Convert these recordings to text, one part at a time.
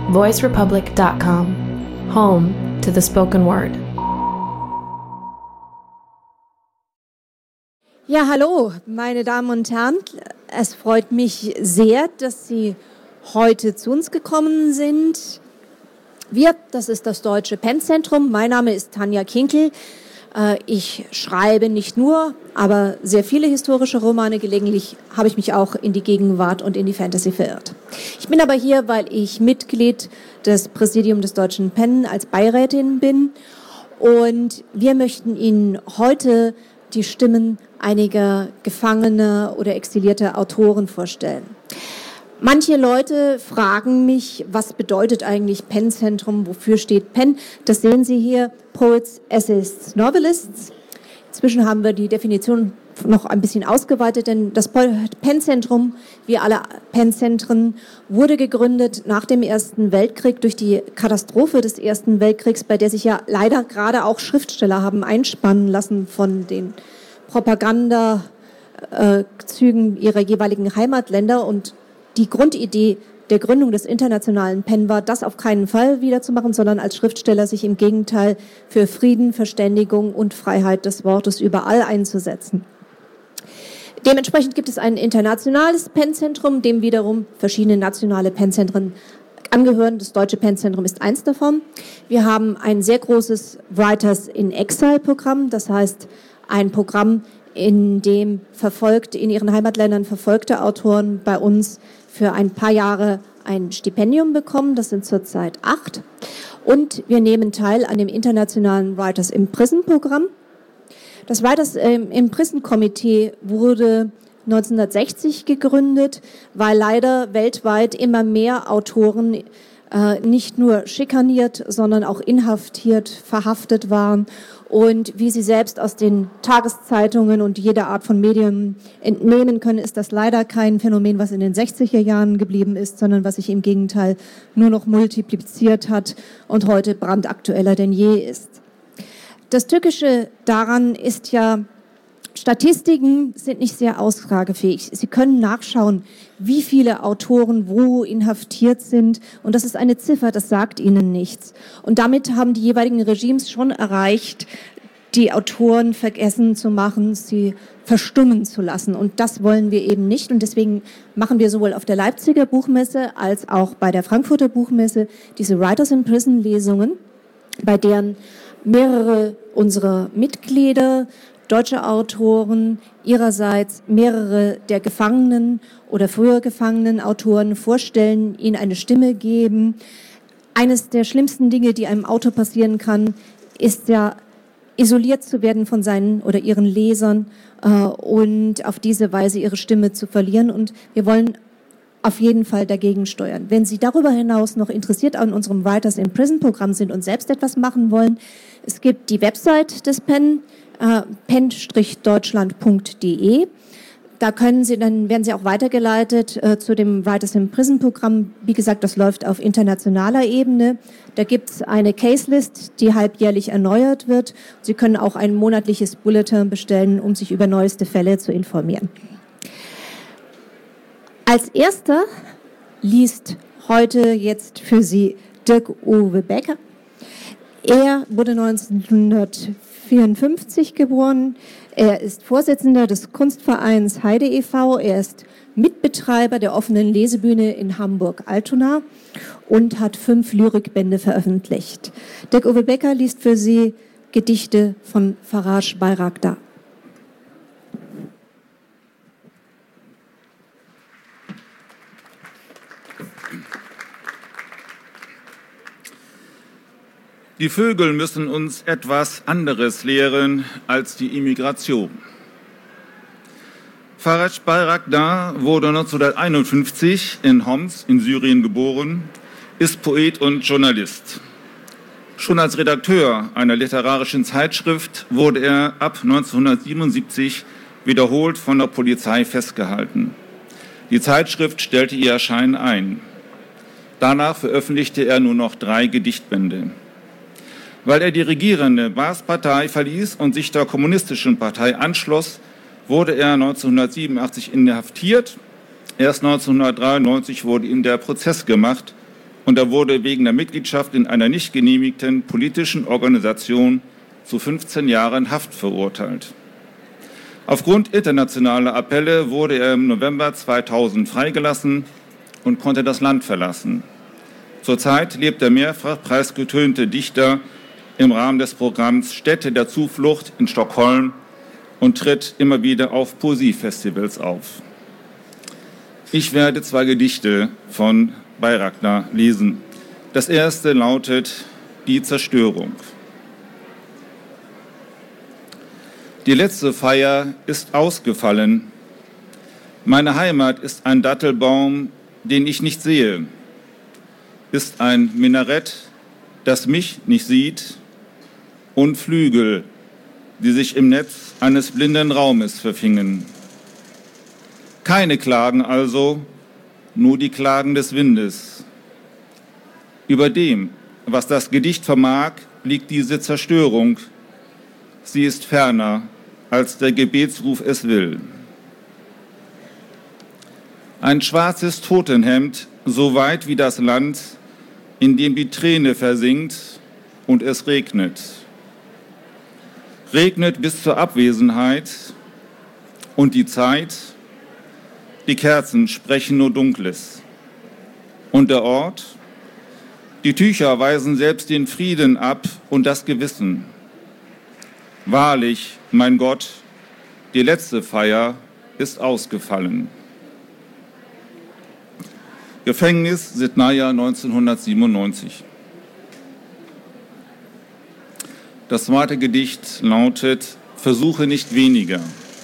voicerepublic.com, home to the spoken word. Ja, hallo, meine Damen und Herren. Es freut mich sehr, dass Sie heute zu uns gekommen sind. Wir, das ist das Deutsche PEN-Zentrum. Mein Name ist Tanja Kinkel. Ich schreibe nicht nur, aber sehr viele historische Romane. Gelegentlich habe ich mich auch in die Gegenwart und in die Fantasy verirrt. Ich bin aber hier, weil ich Mitglied des Präsidiums des Deutschen PEN als Beirätin bin. Und wir möchten Ihnen heute die Stimmen einiger gefangener oder exilierter Autoren vorstellen. Manche Leute fragen mich, was bedeutet eigentlich PEN-Zentrum, wofür steht PEN? Das sehen Sie hier, Poets, Essayists, Novelists. Inzwischen haben wir die Definition noch ein bisschen ausgeweitet, denn das PEN-Zentrum, wie alle PEN-Zentren, wurde gegründet nach dem Ersten Weltkrieg durch die Katastrophe des Ersten Weltkriegs, bei der sich ja leider gerade auch Schriftsteller haben einspannen lassen von den Propagandazügen ihrer jeweiligen Heimatländer. Und die Grundidee der Gründung des internationalen PEN war, das auf keinen Fall wiederzumachen, sondern als Schriftsteller sich im Gegenteil für Frieden, Verständigung und Freiheit des Wortes überall einzusetzen. Dementsprechend gibt es ein internationales PEN-Zentrum, dem wiederum verschiedene nationale PEN-Zentren angehören. Das Deutsche PEN-Zentrum ist eins davon. Wir haben ein sehr großes Writers in Exile-Programm, das heißt ein Programm, in dem in ihren Heimatländern verfolgte Autoren bei uns für ein paar Jahre ein Stipendium bekommen. Das sind zurzeit 8. Und wir nehmen teil an dem internationalen Writers in Prison Programm. Das Writers in Prison Komitee wurde 1960 gegründet, weil leider weltweit immer mehr Autoren nicht nur schikaniert, sondern auch inhaftiert, verhaftet waren. Und wie Sie selbst aus den Tageszeitungen und jeder Art von Medien entnehmen können, ist das leider kein Phänomen, was in den 60er Jahren geblieben ist, sondern was sich im Gegenteil nur noch multipliziert hat und heute brandaktueller denn je ist. Das Tückische daran ist ja, Statistiken sind nicht sehr aussagefähig. Sie können nachschauen, wie viele Autoren wo inhaftiert sind. Und das ist eine Ziffer, das sagt ihnen nichts. Und damit haben die jeweiligen Regimes schon erreicht, die Autoren vergessen zu machen, sie verstummen zu lassen. Und das wollen wir eben nicht. Und deswegen machen wir sowohl auf der Leipziger Buchmesse als auch bei der Frankfurter Buchmesse diese Writers in Prison Lesungen, bei deren mehrere unserer Mitglieder, deutsche Autoren, ihrerseits mehrere der gefangenen oder früher gefangenen Autoren vorstellen, ihnen eine Stimme geben. Eines der schlimmsten Dinge, die einem Autor passieren kann, ist ja isoliert zu werden von seinen oder ihren Lesern und auf diese Weise ihre Stimme zu verlieren. Und wir wollen auf jeden Fall dagegen steuern. Wenn Sie darüber hinaus noch interessiert an unserem Writers in Prison Programm sind und selbst etwas machen wollen, es gibt die Website des PEN, pen-deutschland.de. Da werden Sie auch weitergeleitet zu dem Writers in Prison Programm. Wie gesagt, das läuft auf internationaler Ebene. Da gibt es eine Case-List, die halbjährlich erneuert wird. Sie können auch ein monatliches Bulletin bestellen, um sich über neueste Fälle zu informieren. Als erster liest heute jetzt für Sie Dirk-Uwe Becker. Er wurde 1954 geboren. Er ist Vorsitzender des Kunstvereins Heide e.V. Er ist Mitbetreiber der offenen Lesebühne in Hamburg-Altona und hat 5 Lyrikbände veröffentlicht. Dirk-Uwe Becker liest für Sie Gedichte von Faraj Bayraktar. Die Vögel müssen uns etwas anderes lehren als die Immigration. Faraj Bayraktar wurde 1951 in Homs in Syrien geboren, ist Poet und Journalist. Schon als Redakteur einer literarischen Zeitschrift wurde er ab 1977 wiederholt von der Polizei festgehalten. Die Zeitschrift stellte ihr Erscheinen ein. Danach veröffentlichte er nur noch 3 Gedichtbände. Weil er die regierende Baas-Partei verließ und sich der kommunistischen Partei anschloss, wurde er 1987 inhaftiert. Erst 1993 wurde ihm der Prozess gemacht und er wurde wegen der Mitgliedschaft in einer nicht genehmigten politischen Organisation zu 15 Jahren Haft verurteilt. Aufgrund internationaler Appelle wurde er im November 2000 freigelassen und konnte das Land verlassen. Zurzeit lebt der mehrfach preisgetönte Dichter im Rahmen des Programms Städte der Zuflucht in Stockholm und tritt immer wieder auf Poesiefestivals auf. Ich werde 2 Gedichte von Bayraktar lesen. Das erste lautet Die Zerstörung. Die letzte Feier ist ausgefallen. Meine Heimat ist ein Dattelbaum, den ich nicht sehe, ist ein Minarett, das mich nicht sieht, und Flügel, die sich im Netz eines blinden Raumes verfingen. Keine Klagen also, nur die Klagen des Windes. Über dem, was das Gedicht vermag, liegt diese Zerstörung. Sie ist ferner, als der Gebetsruf es will. Ein schwarzes Totenhemd, so weit wie das Land, in dem die Träne versinkt und es regnet. Regnet bis zur Abwesenheit und die Zeit, die Kerzen sprechen nur Dunkles. Und der Ort, die Tücher weisen selbst den Frieden ab und das Gewissen. Wahrlich, mein Gott, die letzte Feier ist ausgefallen. Gefängnis Sitnaja 1997. Das zweite Gedicht lautet Versuche nicht weniger.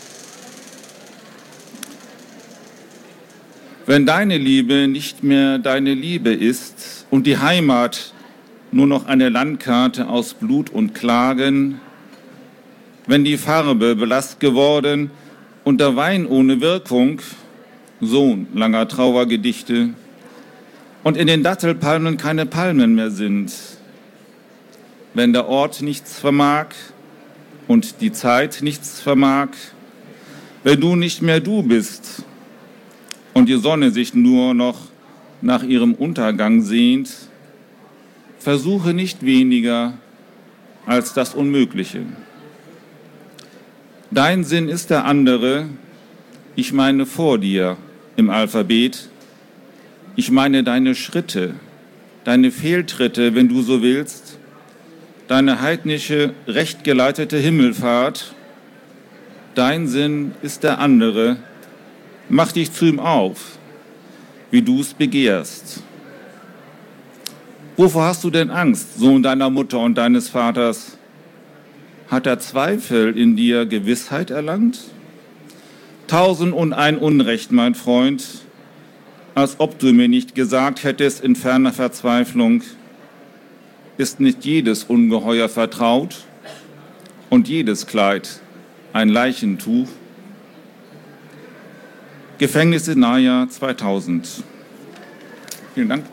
Wenn deine Liebe nicht mehr deine Liebe ist und die Heimat nur noch eine Landkarte aus Blut und Klagen, wenn die Farbe Ballast geworden und der Wein ohne Wirkung, Sohn langer Trauergedichte, und in den Dattelpalmen keine Palmen mehr sind, wenn der Ort nichts vermag und die Zeit nichts vermag, wenn du nicht mehr du bist und die Sonne sich nur noch nach ihrem Untergang sehnt, versuche nicht weniger als das Unmögliche. Dein Sinn ist der andere, ich meine vor dir im Alphabet. Ich meine deine Schritte, deine Fehltritte, wenn du so willst, deine heidnische, rechtgeleitete Himmelfahrt. Dein Sinn ist der andere, mach dich zu ihm auf, wie du's begehrst. Wovor hast du denn Angst, Sohn deiner Mutter und deines Vaters? Hat der Zweifel in dir Gewissheit erlangt? 1001 Unrecht, mein Freund, als ob du mir nicht gesagt hättest in ferner Verzweiflung, ist nicht jedes Ungeheuer vertraut und jedes Kleid ein Leichentuch? Gefängnis Sitnaja 2000. Vielen Dank.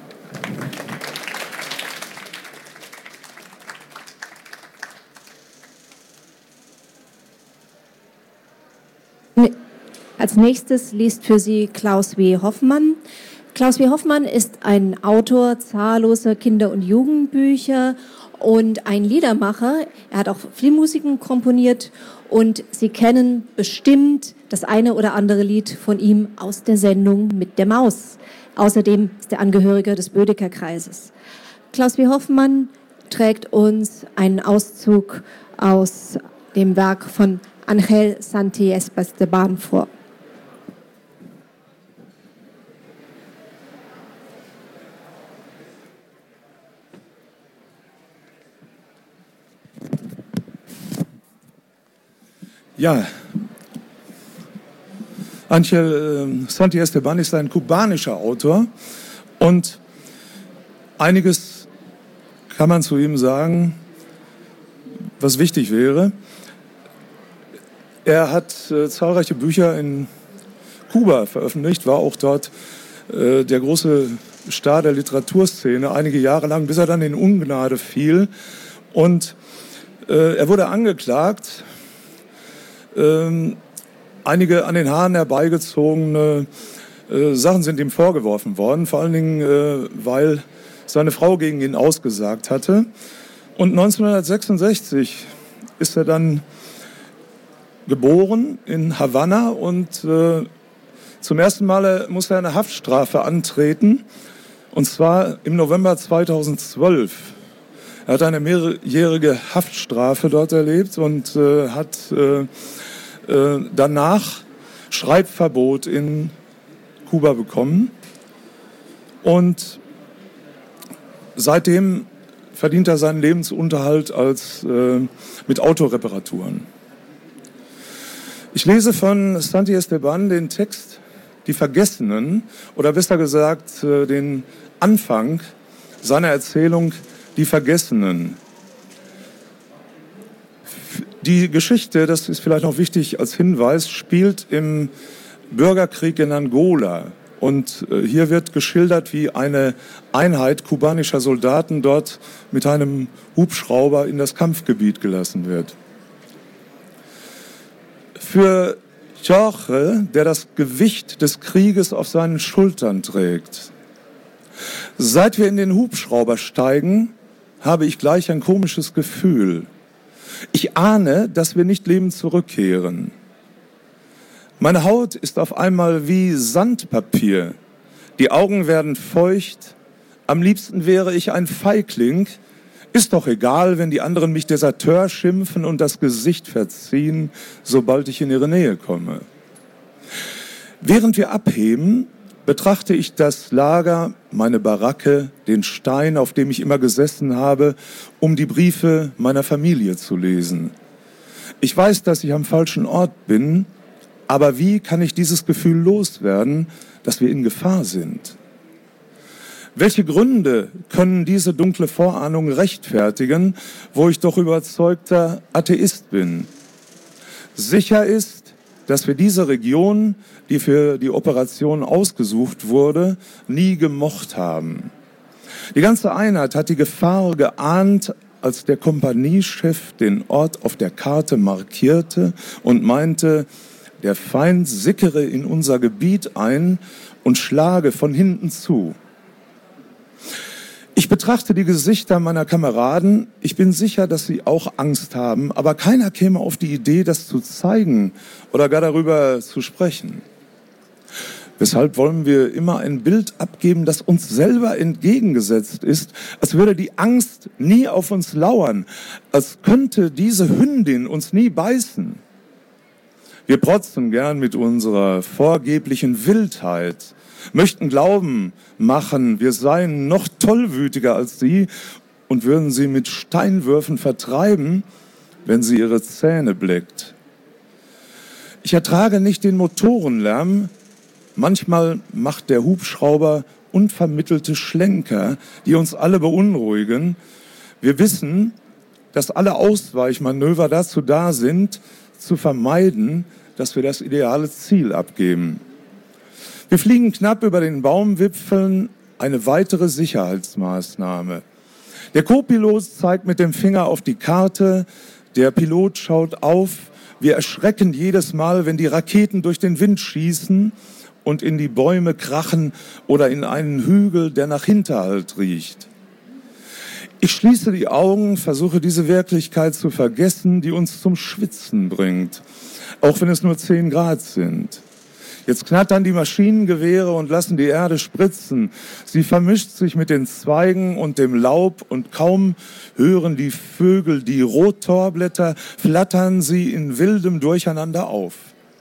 Als nächstes liest für Sie Klaus W. Hoffmann. Klaus W. Hoffmann ist ein Autor zahlloser Kinder- und Jugendbücher und ein Liedermacher. Er hat auch Filmmusiken komponiert und Sie kennen bestimmt das eine oder andere Lied von ihm aus der Sendung Mit der Maus. Außerdem ist er Angehöriger des Bödecker Kreises. Klaus W. Hoffmann trägt uns einen Auszug aus dem Werk von Ángel Santi Esteban vor. Ja, Ángel Santi Esteban ist ein kubanischer Autor und einiges kann man zu ihm sagen, was wichtig wäre. Er hat zahlreiche Bücher in Kuba veröffentlicht, war auch dort der große Star der Literaturszene einige Jahre lang, bis er dann in Ungnade fiel. Und er wurde angeklagt, einige an den Haaren herbeigezogene Sachen sind ihm vorgeworfen worden, vor allen Dingen, weil seine Frau gegen ihn ausgesagt hatte. Und 1966 ist er dann geboren in Havanna und zum ersten Mal musste er eine Haftstrafe antreten, und zwar im November 2012. Er hat eine mehrjährige Haftstrafe dort erlebt und hat danach Schreibverbot in Kuba bekommen. Und seitdem verdient er seinen Lebensunterhalt mit Autoreparaturen. Ich lese von Santi Esteban den Text Die Vergessenen, oder besser gesagt den Anfang seiner Erzählung Die Vergessenen. Die Geschichte, das ist vielleicht noch wichtig als Hinweis, spielt im Bürgerkrieg in Angola. Und hier wird geschildert, wie eine Einheit kubanischer Soldaten dort mit einem Hubschrauber in das Kampfgebiet gelassen wird. Für Jorge, der das Gewicht des Krieges auf seinen Schultern trägt. Seit wir in den Hubschrauber steigen, habe ich gleich ein komisches Gefühl. Ich ahne, dass wir nicht lebend zurückkehren. Meine Haut ist auf einmal wie Sandpapier. Die Augen werden feucht. Am liebsten wäre ich ein Feigling. Ist doch egal, wenn die anderen mich Deserteur schimpfen und das Gesicht verziehen, sobald ich in ihre Nähe komme. Während wir abheben, betrachte ich das Lager, meine Baracke, den Stein, auf dem ich immer gesessen habe, um die Briefe meiner Familie zu lesen. Ich weiß, dass ich am falschen Ort bin, aber wie kann ich dieses Gefühl loswerden, dass wir in Gefahr sind? Welche Gründe können diese dunkle Vorahnung rechtfertigen, wo ich doch überzeugter Atheist bin? Sicher ist, dass wir diese Region, die für die Operation ausgesucht wurde, nie gemocht haben. Die ganze Einheit hat die Gefahr geahnt, als der Kompaniechef den Ort auf der Karte markierte und meinte, der Feind sickere in unser Gebiet ein und schlage von hinten zu. Ich betrachte die Gesichter meiner Kameraden. Ich bin sicher, dass sie auch Angst haben, aber keiner käme auf die Idee, das zu zeigen oder gar darüber zu sprechen. Weshalb wollen wir immer ein Bild abgeben, das uns selber entgegengesetzt ist, als würde die Angst nie auf uns lauern, als könnte diese Hündin uns nie beißen. Wir protzen gern mit unserer vorgeblichen Wildheit, möchten glauben machen, wir seien noch tollwütiger als sie und würden sie mit Steinwürfen vertreiben, wenn sie ihre Zähne bleckt. Ich ertrage nicht den Motorenlärm. Manchmal macht der Hubschrauber unvermittelte Schlenker, die uns alle beunruhigen. Wir wissen, dass alle Ausweichmanöver dazu da sind, zu vermeiden, dass wir das ideale Ziel abgeben. Wir fliegen knapp über den Baumwipfeln, eine weitere Sicherheitsmaßnahme. Der Co-Pilot zeigt mit dem Finger auf die Karte, der Pilot schaut auf. Wir erschrecken jedes Mal, wenn die Raketen durch den Wind schießen und in die Bäume krachen oder in einen Hügel, der nach Hinterhalt riecht. Ich schließe die Augen, versuche diese Wirklichkeit zu vergessen, die uns zum Schwitzen bringt, auch wenn es nur 10 Grad sind. Jetzt knattern die Maschinengewehre und lassen die Erde spritzen. Sie vermischt sich mit den Zweigen und dem Laub und kaum hören die Vögel die Rotorblätter, flattern sie in wildem Durcheinander auf.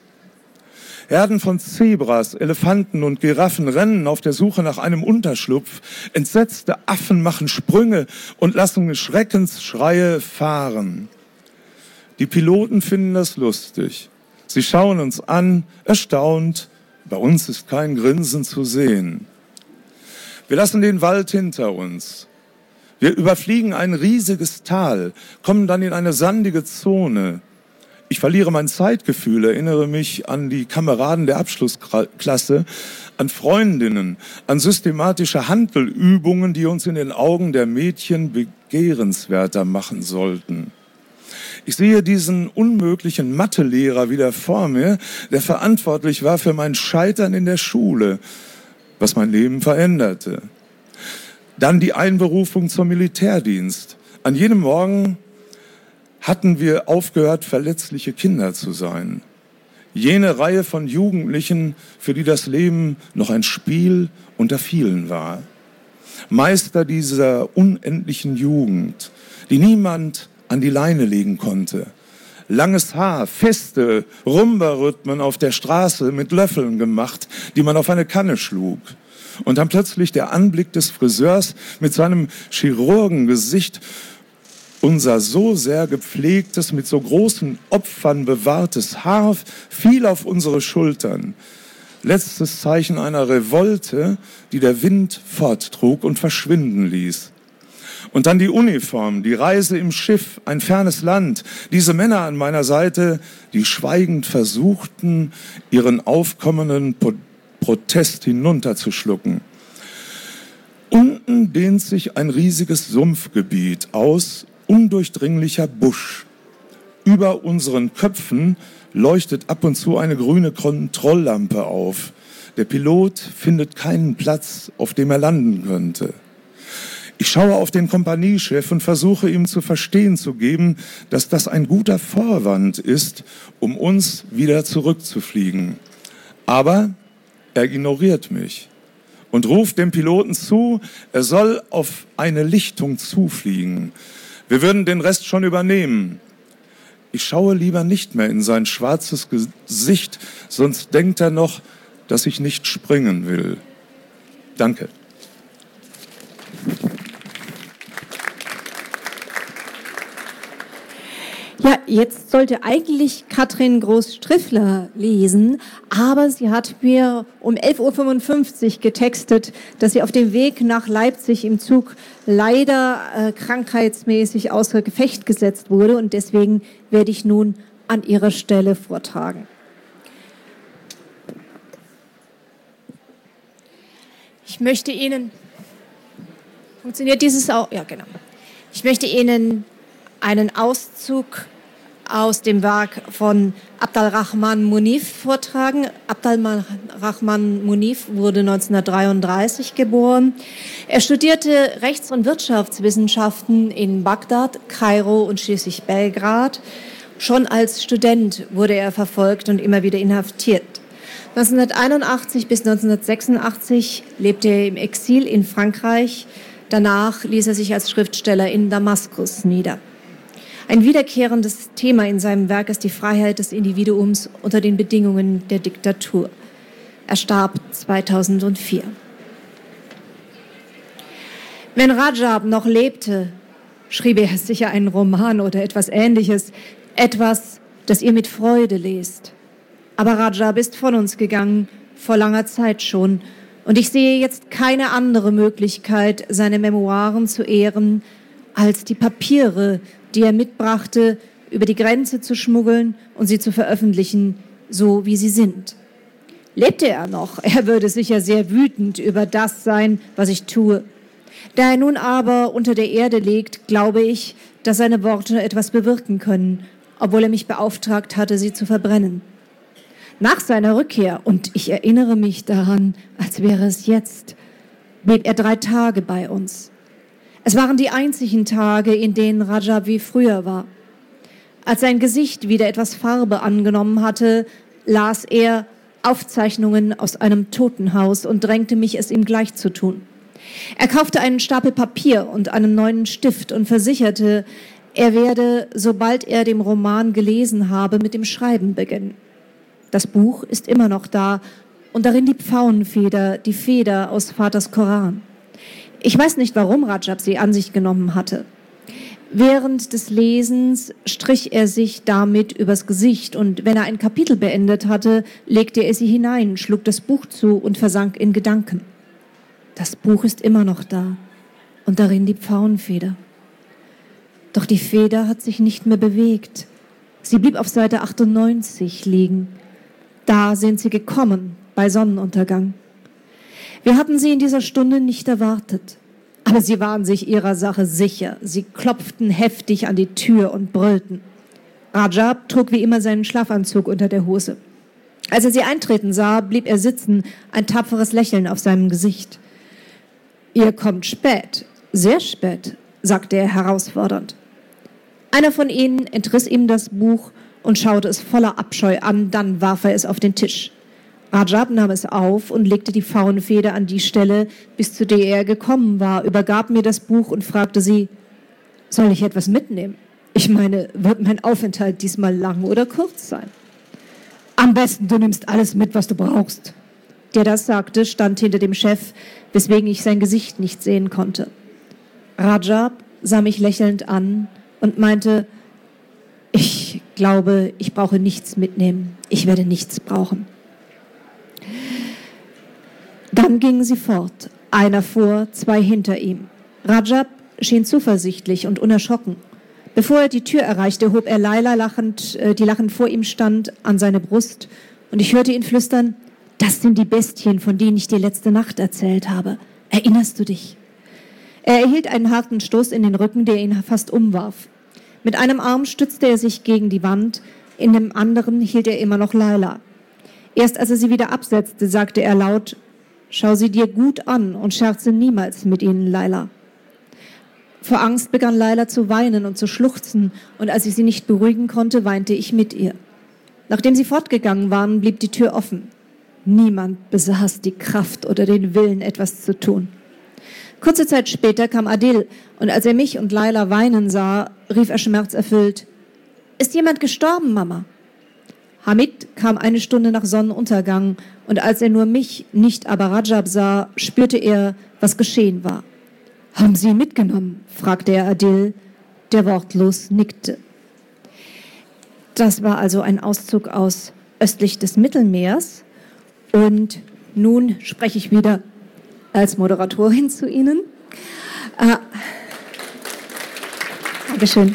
Herden von Zebras, Elefanten und Giraffen rennen auf der Suche nach einem Unterschlupf. Entsetzte Affen machen Sprünge und lassen Schreckensschreie fahren. Die Piloten finden das lustig. Sie schauen uns an, erstaunt. Bei uns ist kein Grinsen zu sehen. Wir lassen den Wald hinter uns. Wir überfliegen ein riesiges Tal, kommen dann in eine sandige Zone. Ich verliere mein Zeitgefühl, erinnere mich an die Kameraden der Abschlussklasse, an Freundinnen, an systematische Handelübungen, die uns in den Augen der Mädchen begehrenswerter machen sollten. Ich sehe diesen unmöglichen Mathelehrer wieder vor mir, der verantwortlich war für mein Scheitern in der Schule, was mein Leben veränderte. Dann die Einberufung zum Militärdienst. An jenem Morgen hatten wir aufgehört, verletzliche Kinder zu sein. Jene Reihe von Jugendlichen, für die das Leben noch ein Spiel unter vielen war. Meister dieser unendlichen Jugend, die niemand an die Leine legen konnte. Langes Haar, feste Rumba-Rhythmen auf der Straße mit Löffeln gemacht, die man auf eine Kanne schlug. Und dann plötzlich der Anblick des Friseurs mit seinem Chirurgengesicht, unser so sehr gepflegtes, mit so großen Opfern bewahrtes Haar fiel auf unsere Schultern. Letztes Zeichen einer Revolte, die der Wind forttrug und verschwinden ließ. Und dann die Uniform, die Reise im Schiff, ein fernes Land, diese Männer an meiner Seite, die schweigend versuchten, ihren aufkommenden Protest hinunterzuschlucken. Unten dehnt sich ein riesiges Sumpfgebiet aus, undurchdringlicher Busch. Über unseren Köpfen leuchtet ab und zu eine grüne Kontrolllampe auf. Der Pilot findet keinen Platz, auf dem er landen könnte. Ich schaue auf den Kompaniechef und versuche ihm zu verstehen zu geben, dass das ein guter Vorwand ist, um uns wieder zurückzufliegen. Aber er ignoriert mich und ruft dem Piloten zu, er soll auf eine Lichtung zufliegen. Wir würden den Rest schon übernehmen. Ich schaue lieber nicht mehr in sein schwarzes Gesicht, sonst denkt er noch, dass ich nicht springen will. Danke. Ja, jetzt sollte eigentlich Katrin Groß-Striffler lesen, aber sie hat mir um 11.55 Uhr getextet, dass sie auf dem Weg nach Leipzig im Zug leider krankheitsmäßig außer Gefecht gesetzt wurde und deswegen werde ich nun an ihrer Stelle vortragen. Ich möchte Ihnen, funktioniert dieses auch? Ja, genau. Ich möchte Ihnen einen Auszug aus dem Werk von Abdalrahman Munif vortragen. Abdalrahman Munif wurde 1933 geboren. Er studierte Rechts- und Wirtschaftswissenschaften in Bagdad, Kairo und schließlich Belgrad. Schon als Student wurde er verfolgt und immer wieder inhaftiert. 1981 bis 1986 lebte er im Exil in Frankreich. Danach ließ er sich als Schriftsteller in Damaskus nieder. Ein wiederkehrendes Thema in seinem Werk ist die Freiheit des Individuums unter den Bedingungen der Diktatur. Er starb 2004. Wenn Rajab noch lebte, schrieb er sicher einen Roman oder etwas Ähnliches, etwas, das ihr mit Freude lest. Aber Rajab ist von uns gegangen, vor langer Zeit schon, und ich sehe jetzt keine andere Möglichkeit, seine Memoiren zu ehren, als die Papiere, die er mitbrachte, über die Grenze zu schmuggeln und sie zu veröffentlichen, so wie sie sind. Lebte er noch, er würde sicher sehr wütend über das sein, was ich tue. Da er nun aber unter der Erde liegt, glaube ich, dass seine Worte etwas bewirken können, obwohl er mich beauftragt hatte, sie zu verbrennen. Nach seiner Rückkehr, und ich erinnere mich daran, als wäre es jetzt, blieb er 3 Tage bei uns. Es waren die einzigen Tage, in denen Rajab wie früher war. Als sein Gesicht wieder etwas Farbe angenommen hatte, las er Aufzeichnungen aus einem Totenhaus und drängte mich, es ihm gleich zu tun. Er kaufte einen Stapel Papier und einen neuen Stift und versicherte, er werde, sobald er den Roman gelesen habe, mit dem Schreiben beginnen. Das Buch ist immer noch da und darin die Pfauenfeder, die Feder aus Vaters Koran. Ich weiß nicht, warum Rajab sie an sich genommen hatte. Während des Lesens strich er sich damit übers Gesicht und wenn er ein Kapitel beendet hatte, legte er sie hinein, schlug das Buch zu und versank in Gedanken. Das Buch ist immer noch da und darin die Pfauenfeder. Doch die Feder hat sich nicht mehr bewegt. Sie blieb auf Seite 98 liegen. Da sind sie gekommen, bei Sonnenuntergang. Wir hatten sie in dieser Stunde nicht erwartet. Aber sie waren sich ihrer Sache sicher. Sie klopften heftig an die Tür und brüllten. Rajab trug wie immer seinen Schlafanzug unter der Hose. Als er sie eintreten sah, blieb er sitzen, ein tapferes Lächeln auf seinem Gesicht. Ihr kommt spät, sehr spät, sagte er herausfordernd. Einer von ihnen entriss ihm das Buch und schaute es voller Abscheu an, dann warf er es auf den Tisch. Rajab nahm es auf und legte die Faunenfeder an die Stelle, bis zu der er gekommen war, übergab mir das Buch und fragte sie, soll ich etwas mitnehmen? Ich meine, wird mein Aufenthalt diesmal lang oder kurz sein? Am besten, du nimmst alles mit, was du brauchst. Der das sagte, stand hinter dem Chef, weswegen ich sein Gesicht nicht sehen konnte. Rajab sah mich lächelnd an und meinte, ich glaube, ich brauche nichts mitnehmen. Ich werde nichts brauchen. Dann gingen sie fort, einer vor, zwei hinter ihm. Rajab schien zuversichtlich und unerschrocken. Bevor er die Tür erreichte, hob er Laila lachend, die lachend vor ihm stand, an seine Brust, und ich hörte ihn flüstern, das sind die Bestien, von denen ich dir letzte Nacht erzählt habe. Erinnerst du dich? Er erhielt einen harten Stoß in den Rücken, der ihn fast umwarf. Mit einem Arm stützte er sich gegen die Wand, in dem anderen hielt er immer noch Laila. Erst als er sie wieder absetzte, sagte er laut, schau sie dir gut an und scherze niemals mit ihnen, Laila. Vor Angst begann Laila zu weinen und zu schluchzen, und als ich sie nicht beruhigen konnte, weinte ich mit ihr. Nachdem sie fortgegangen waren, blieb die Tür offen. Niemand besaß die Kraft oder den Willen, etwas zu tun. Kurze Zeit später kam Adil, und als er mich und Laila weinen sah, rief er schmerzerfüllt, ist jemand gestorben, Mama? Hamid kam eine Stunde nach Sonnenuntergang, und als er nur mich, nicht aber Rajab sah, spürte er, was geschehen war. Haben Sie ihn mitgenommen? Fragte er Adil, der wortlos nickte. Das war also ein Auszug aus Östlich des Mittelmeers. Und nun spreche ich wieder als Moderatorin zu Ihnen. Dankeschön.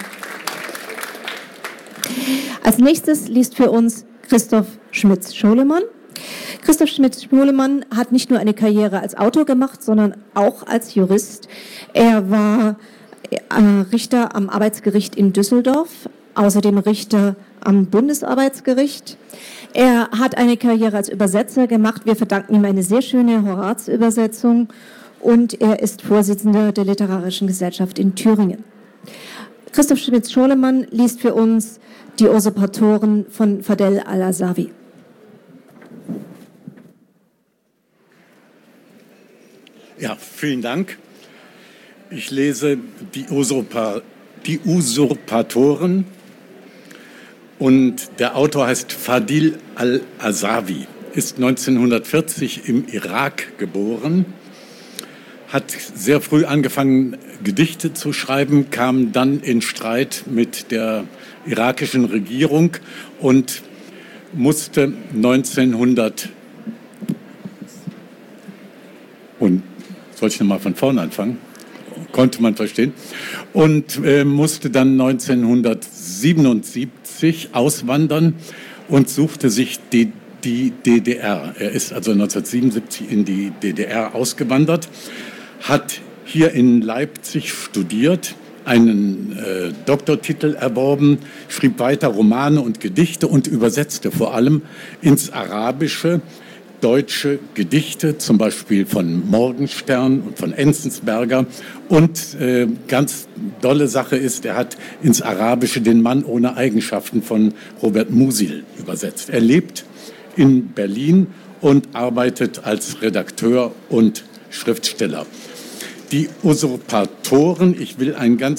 Als nächstes liest für uns Christoph Schmitz-Scholemann. Christoph Schmitz-Scholemann hat nicht nur eine Karriere als Autor gemacht, sondern auch als Jurist. Er war Richter am Arbeitsgericht in Düsseldorf, außerdem Richter am Bundesarbeitsgericht. Er hat eine Karriere als Übersetzer gemacht. Wir verdanken ihm eine sehr schöne Horaz-Übersetzung. Und er ist Vorsitzender der Literarischen Gesellschaft in Thüringen. Christoph Schmitz-Scholemann liest für uns Die Usurpatoren von Fadel al-Asawi. Ja, vielen Dank. Ich lese die Usurpatoren und der Autor heißt Fadil al-Asawi, ist 1940 im Irak geboren, hat sehr früh angefangen, Gedichte zu schreiben, kam dann in Streit mit der irakischen Regierung und musste 1900 und soll ich nochmal von vorne anfangen? Konnte man verstehen. Und musste dann 1977 auswandern und suchte sich die DDR. Er ist also 1977 in die DDR ausgewandert, hat hier in Leipzig studiert, einen Doktortitel erworben, schrieb weiter Romane und Gedichte und übersetzte vor allem ins Arabische deutsche Gedichte, zum Beispiel von Morgenstern und von Enzensberger. Und ganz dolle Sache ist, er hat ins Arabische Den Mann ohne Eigenschaften von Robert Musil übersetzt. Er lebt in Berlin und arbeitet als Redakteur und Schriftsteller. Die Usurpatoren, ich will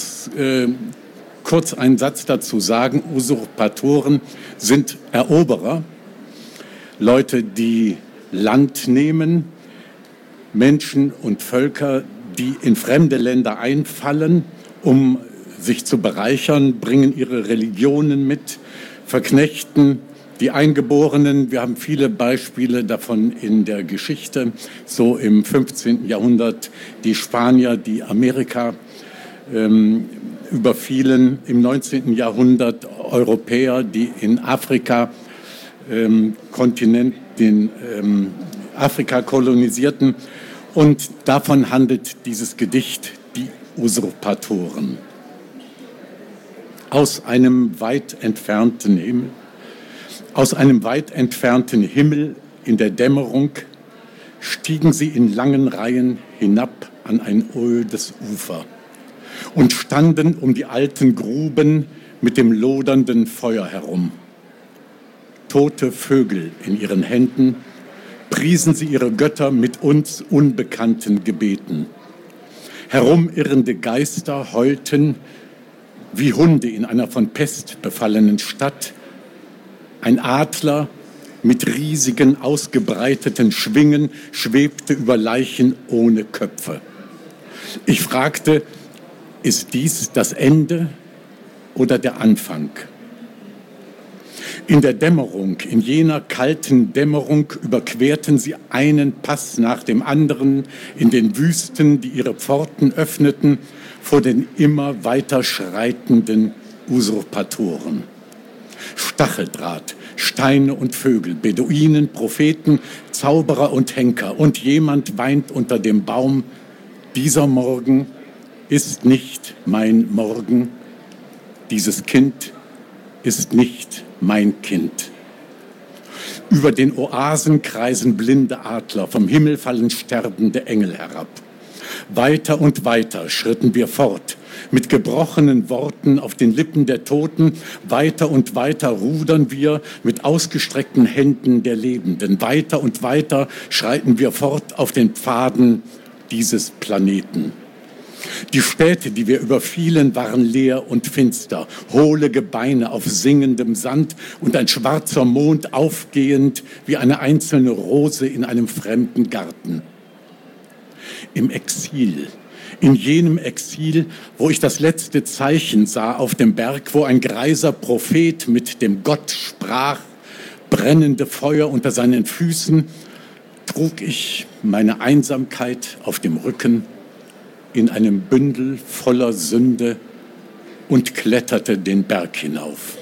kurz einen Satz dazu sagen, Usurpatoren sind Eroberer, Leute, die Land nehmen, Menschen und Völker, die in fremde Länder einfallen, um sich zu bereichern, bringen ihre Religionen mit, verknechten die Eingeborenen. Wir haben viele Beispiele davon in der Geschichte, so im 15. Jahrhundert die Spanier, die Amerika überfielen, im 19. Jahrhundert Europäer, die in Afrika Afrika kolonisierten. Und davon handelt dieses Gedicht, die Usurpatoren. Aus einem weit entfernten Himmel in der Dämmerung stiegen sie in langen Reihen hinab an ein ödes Ufer und standen um die alten Gruben mit dem lodernden Feuer herum. Tote Vögel in ihren Händen priesen sie ihre Götter mit uns unbekannten Gebeten. Herumirrende Geister heulten wie Hunde in einer von Pest befallenen Stadt. Ein Adler mit riesigen, ausgebreiteten Schwingen schwebte über Leichen ohne Köpfe. Ich fragte, ist dies das Ende oder der Anfang? In der Dämmerung, in jener kalten Dämmerung überquerten sie einen Pass nach dem anderen in den Wüsten, die ihre Pforten öffneten vor den immer weiter schreitenden Usurpatoren. Stacheldraht, Steine und Vögel, Beduinen, Propheten, Zauberer und Henker. Und jemand weint unter dem Baum, dieser Morgen ist nicht mein Morgen, dieses Kind ist nicht mein Kind. Über den Oasen kreisen blinde Adler, vom Himmel fallen sterbende Engel herab. Weiter und weiter schritten wir fort, mit gebrochenen Worten auf den Lippen der Toten. Weiter und weiter rudern wir mit ausgestreckten Händen der Lebenden. Weiter und weiter schreiten wir fort auf den Pfaden dieses Planeten. Die Städte, die wir überfielen, waren leer und finster, hohle Gebeine auf singendem Sand und ein schwarzer Mond aufgehend wie eine einzelne Rose in einem fremden Garten. Im Exil, in jenem Exil, wo ich das letzte Zeichen sah auf dem Berg, wo ein greiser Prophet mit dem Gott sprach, brennende Feuer unter seinen Füßen, trug ich meine Einsamkeit auf dem Rücken in einem Bündel voller Sünde und kletterte den Berg hinauf.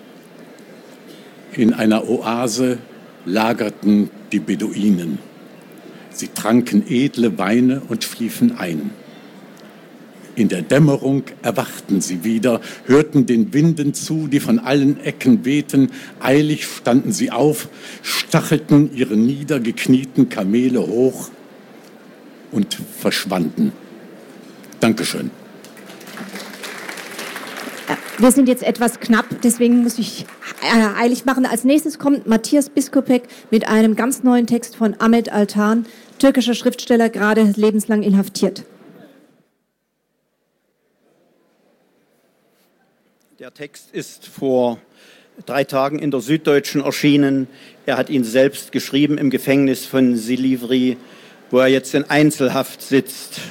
In einer Oase lagerten die Beduinen. Sie tranken edle Weine und schliefen ein. In der Dämmerung erwachten sie wieder, hörten den Winden zu, die von allen Ecken wehten. Eilig standen sie auf, stachelten ihre niedergeknieten Kamele hoch und verschwanden. Dankeschön. Wir sind jetzt etwas knapp, deswegen muss ich eilig machen. Als nächstes kommt Matthias Biskupek mit einem ganz neuen Text von Ahmet Altan, türkischer Schriftsteller, gerade lebenslang inhaftiert. Der Text ist vor 3 Tagen in der Süddeutschen erschienen. Er hat ihn selbst geschrieben im Gefängnis von Silivri, wo er jetzt in Einzelhaft sitzt.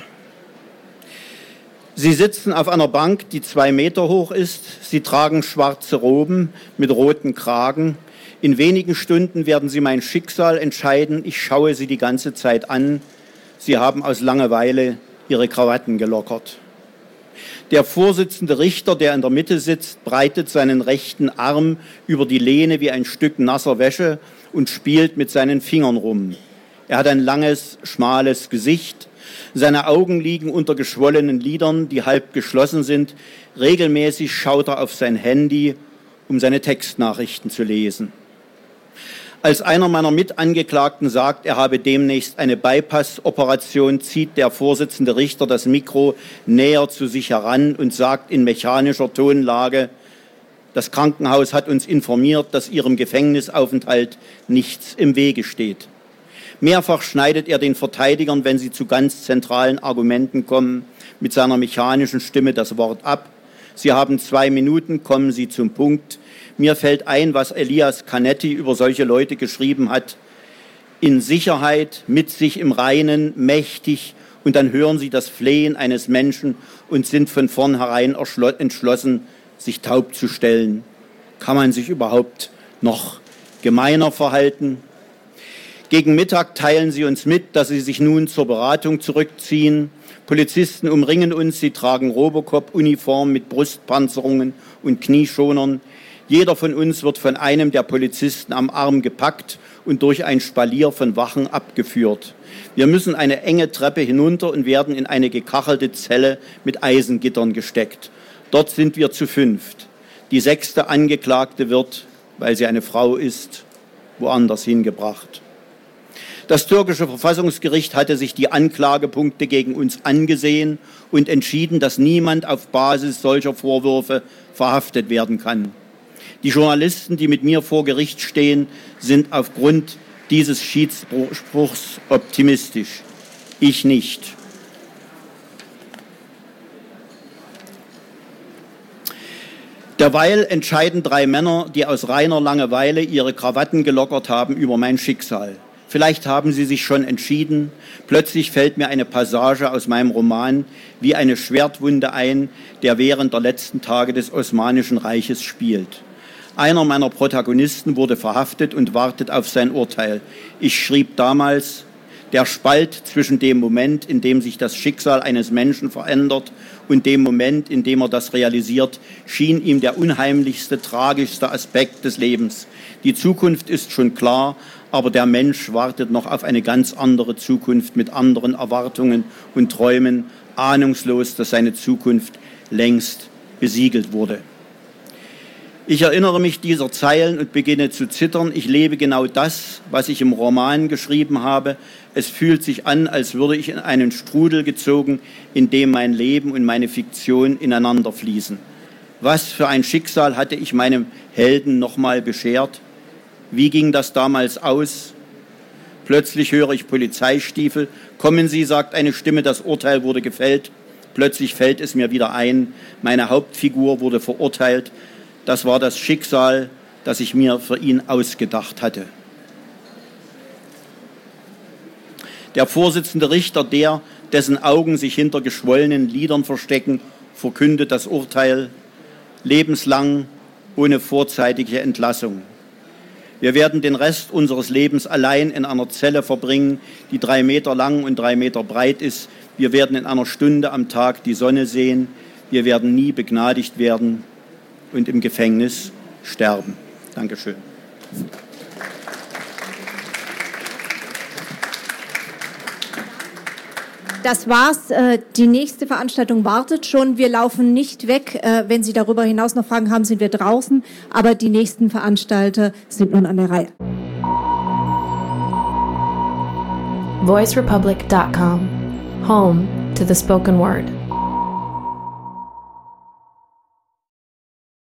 Sie sitzen auf einer Bank, die 2 Meter hoch ist. Sie tragen schwarze Roben mit roten Kragen. In wenigen Stunden werden Sie mein Schicksal entscheiden. Ich schaue Sie die ganze Zeit an. Sie haben aus Langeweile Ihre Krawatten gelockert. Der Vorsitzende Richter, der in der Mitte sitzt, breitet seinen rechten Arm über die Lehne wie ein Stück nasser Wäsche und spielt mit seinen Fingern rum. Er hat ein langes, schmales Gesicht. Seine Augen liegen unter geschwollenen Lidern, die halb geschlossen sind. Regelmäßig schaut er auf sein Handy, um seine Textnachrichten zu lesen. Als einer meiner Mitangeklagten sagt, er habe demnächst eine Bypass-Operation, zieht der Vorsitzende Richter das Mikro näher zu sich heran und sagt in mechanischer Tonlage: Das Krankenhaus hat uns informiert, dass Ihrem Gefängnisaufenthalt nichts im Wege steht. Mehrfach schneidet er den Verteidigern, wenn sie zu ganz zentralen Argumenten kommen, mit seiner mechanischen Stimme das Wort ab. Sie haben 2 Minuten, kommen Sie zum Punkt. Mir fällt ein, was Elias Canetti über solche Leute geschrieben hat. In Sicherheit, mit sich im Reinen, mächtig, und dann hören Sie das Flehen eines Menschen und sind von vornherein entschlossen, sich taub zu stellen. Kann man sich überhaupt noch gemeiner verhalten? Gegen Mittag teilen Sie uns mit, dass Sie sich nun zur Beratung zurückziehen. Polizisten umringen uns, sie tragen Robocop-Uniform mit Brustpanzerungen und Knieschonern. Jeder von uns wird von einem der Polizisten am Arm gepackt und durch ein Spalier von Wachen abgeführt. Wir müssen eine enge Treppe hinunter und werden in eine gekachelte Zelle mit Eisengittern gesteckt. Dort sind wir zu 5. Die 6. Angeklagte wird, weil sie eine Frau ist, woanders hingebracht. Das türkische Verfassungsgericht hatte sich die Anklagepunkte gegen uns angesehen und entschieden, dass niemand auf Basis solcher Vorwürfe verhaftet werden kann. Die Journalisten, die mit mir vor Gericht stehen, sind aufgrund dieses Schiedsspruchs optimistisch. Ich nicht. Derweil entscheiden 3 Männer, die aus reiner Langeweile ihre Krawatten gelockert haben, über mein Schicksal. Vielleicht haben sie sich schon entschieden. Plötzlich fällt mir eine Passage aus meinem Roman wie eine Schwertwunde ein, der während der letzten Tage des Osmanischen Reiches spielt. Einer meiner Protagonisten wurde verhaftet und wartet auf sein Urteil. Ich schrieb damals: Der Spalt zwischen dem Moment, in dem sich das Schicksal eines Menschen verändert, und dem Moment, in dem er das realisiert, schien ihm der unheimlichste, tragischste Aspekt des Lebens. Die Zukunft ist schon klar, aber der Mensch wartet noch auf eine ganz andere Zukunft mit anderen Erwartungen und Träumen, ahnungslos, dass seine Zukunft längst besiegelt wurde. Ich erinnere mich dieser Zeilen und beginne zu zittern. Ich lebe genau das, was ich im Roman geschrieben habe. Es fühlt sich an, als würde ich in einen Strudel gezogen, in dem mein Leben und meine Fiktion ineinander fließen. Was für ein Schicksal hatte ich meinem Helden nochmal beschert? Wie ging das damals aus? Plötzlich höre ich Polizeistiefel. Kommen Sie, sagt eine Stimme, das Urteil wurde gefällt. Plötzlich fällt es mir wieder ein, meine Hauptfigur wurde verurteilt. Das war das Schicksal, das ich mir für ihn ausgedacht hatte. Der Vorsitzende Richter, dessen Augen sich hinter geschwollenen Lidern verstecken, verkündet das Urteil: lebenslang, ohne vorzeitige Entlassung. Wir werden den Rest unseres Lebens allein in einer Zelle verbringen, die 3 Meter lang und 3 Meter breit ist. Wir werden in einer Stunde am Tag die Sonne sehen. Wir werden nie begnadigt werden und im Gefängnis sterben. Dankeschön. Das war's. Die nächste Veranstaltung wartet schon. Wir laufen nicht weg. Wenn Sie darüber hinaus noch Fragen haben, sind wir draußen. Aber die nächsten Veranstalter sind nun an der Reihe. VoiceRepublic.com, home to the spoken word.